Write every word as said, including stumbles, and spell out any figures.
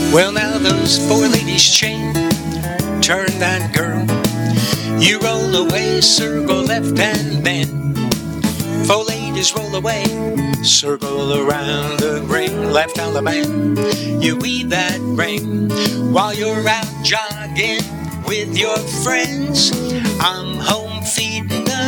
Well, now those four ladies chain, turn that girl. You roll away, circle left and bend. Four ladies roll away, circle around the ring, left on the bend. You weave that ring while you're out jogging with your friends. I'm home